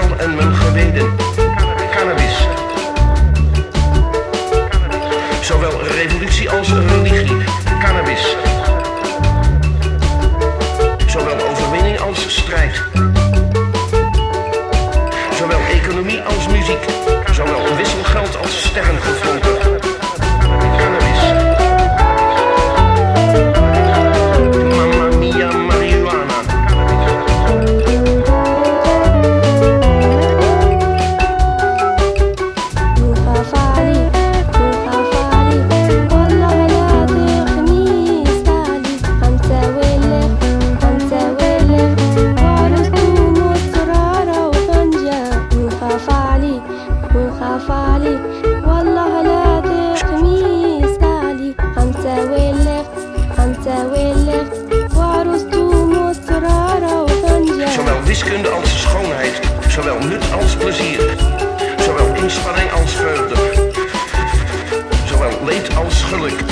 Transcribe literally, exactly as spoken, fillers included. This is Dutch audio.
ziel en mijn geweten. Cannabis. Zowel revolutie als religie. Cannabis. Zowel overwinning als strijd. Zowel economie als muziek. Zowel wisselgeld als sterrengevonden. Cannabis. Mamma mia marijuana. Zowel wiskunde als schoonheid, zowel nut als plezier, zowel inspanning als vreugde, zowel leed als geluk.